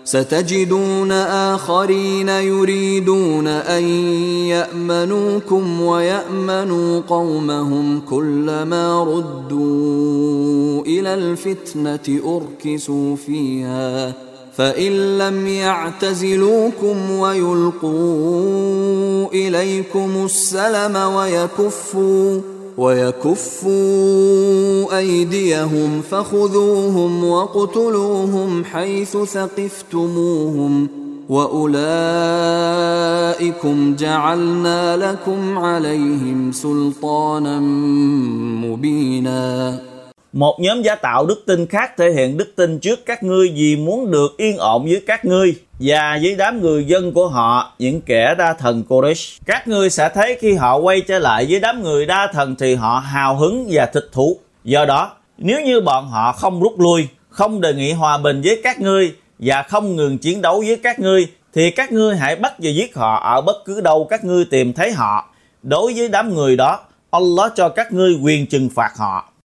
ستجدون آخرين يريدون أن يأمنوكم ويأمنوا قومهم كلما ردوا إلى الفتنة أركسوا فيها فإن لم يعتزلوكم ويلقوا إليكم السلم ويكفوا أيديهم فخذوهم واقتلوهم حيث ثقفتموهم وأولئكم جعلنا لكم عليهم سلطانا مبينا. Một nhóm giả tạo đức tin khác thể hiện đức tin trước các ngươi vì muốn được yên ổn với các ngươi và với đám người dân của họ, những kẻ đa thần Quraysh. Các ngươi sẽ thấy khi họ quay trở lại với đám người đa thần thì họ hào hứng và thích thú. Do đó, nếu như bọn họ không rút lui, không đề nghị hòa bình với các ngươi và không ngừng chiến đấu với các ngươi, thì các ngươi hãy bắt và giết họ ở bất cứ đâu các ngươi tìm thấy họ. Đối với đám người đó, Allah cho các ngươi quyền trừng phạt họ.